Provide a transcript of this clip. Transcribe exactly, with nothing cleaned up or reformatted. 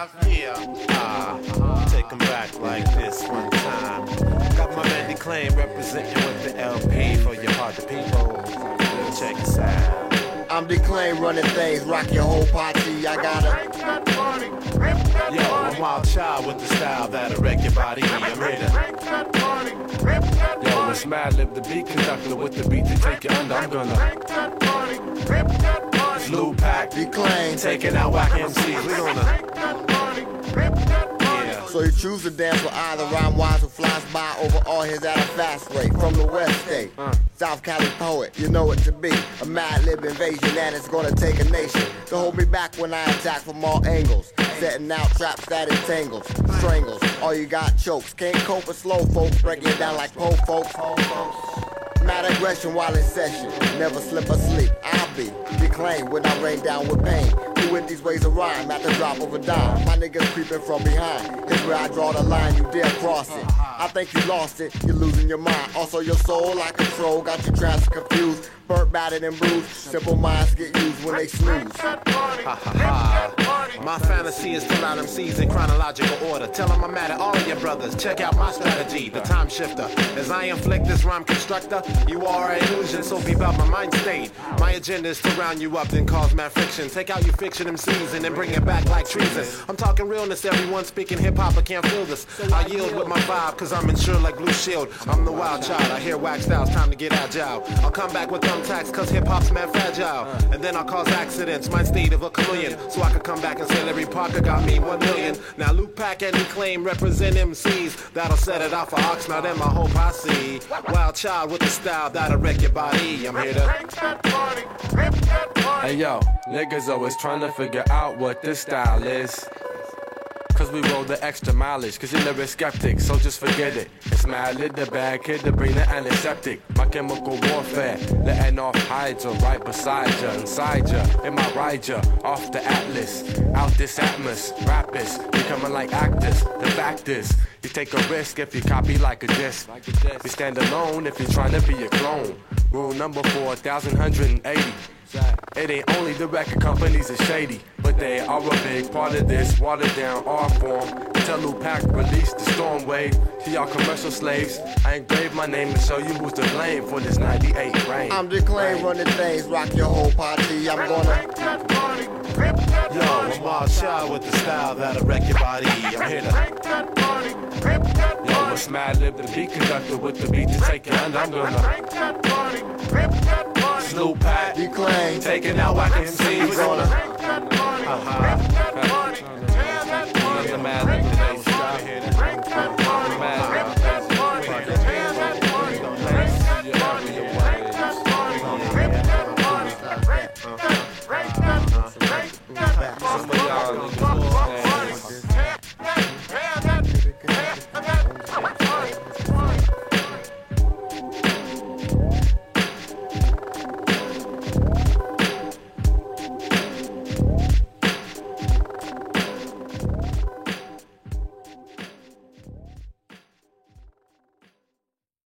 live? Yeah. Ah, uh, take them back like this one time. Got my man D-Claim representing with the L P for your heart, the people. Check this out. I'm D-Claim running things, rock your whole party. I gotta. Yo, I'm Wild Child with the style that'll wreck your body. I'm here to. Yo, it's Madlib, the beat conductor with the beat to take you under. I'm gonna. It's Lou Pack, D-Claim, taking out whack M Cs. We gonna. Yeah. So you choose to dance with either rhyme wise who flies by over all his at a fast rate from the West State. Uh. South Cali poet, you know it to be a Madlib invasion and it's gonna take a nation to hold me back when I attack from all angles. Setting out traps that entangles, strangles, all you got chokes. Can't cope with slow folks, breaking it down like po folks. Mad aggression while in session, never slip or sleep. I'll be D-Claim when I rain down with pain. Who with these ways of rhyme at the drop of a dime? My niggas creeping from behind. Here's where I draw the line, you dare cross it. I think you lost it, you're losing your mind. Also your soul I control, got you traps confused. Burnt, battered, and bruised. Simple minds get used when they snooze. Ha ha ha. My fantasy is to out M Cs in chronological order. Tell them I'm mad at all of your brothers. Check out my strategy, the time shifter. As I inflict this rhyme constructor, you are an illusion, so be about my mind state. My agenda is to round you up, then cause mad friction. Take out your fiction M Cs and then bring it back like treason. I'm talking realness, everyone speaking hip-hop, I can't feel this. I yield with my vibe, cause I'm insured like Blue Shield. I'm the wild child, I hear wax styles, time to get agile. I'll come back with thumbtacks, cause hip-hop's mad fragile. And then I'll cause accidents, mind state of a chameleon. So I could come back and say Larry Parker got me one million. Now Luke Pack and D-Claim represent M Cs. That'll set it off for Oxnard and my whole posse. Wild child with the style that'll wreck your body. I'm here to. Hey yo, niggas always trying to figure out what this style is. Cause we roll the extra mileage, cause you're never skeptic, so just forget it. It's Madlib, the bad kid, the brain, the antiseptic. My chemical warfare, letting off Hydra right beside ya, inside ya, in my ride ya, off the Atlas, out this atmos, rappers, becoming like actors. The fact is, you take a risk if you copy like a disc. You stand alone if you're trying to be a clone. Rule number four thousand one hundred eighty. It ain't only the record companies are shady, but they are a big part of this watered down art form. Tell Lou Pack release the storm wave to y'all commercial slaves. I engraved my name to show you who's to blame for this ninety-eight rain. I'm D-Claim running things, rock your whole party. I'm gonna. Yo, I'm Wild Child with the style that'll wreck your body. I'm here to. Yo, it's Madlib, the beat conductor with the beat to take you under. I'm gonna. Lou Pack, D-Claim, taking out whack M Cs. gonna. Uh-huh.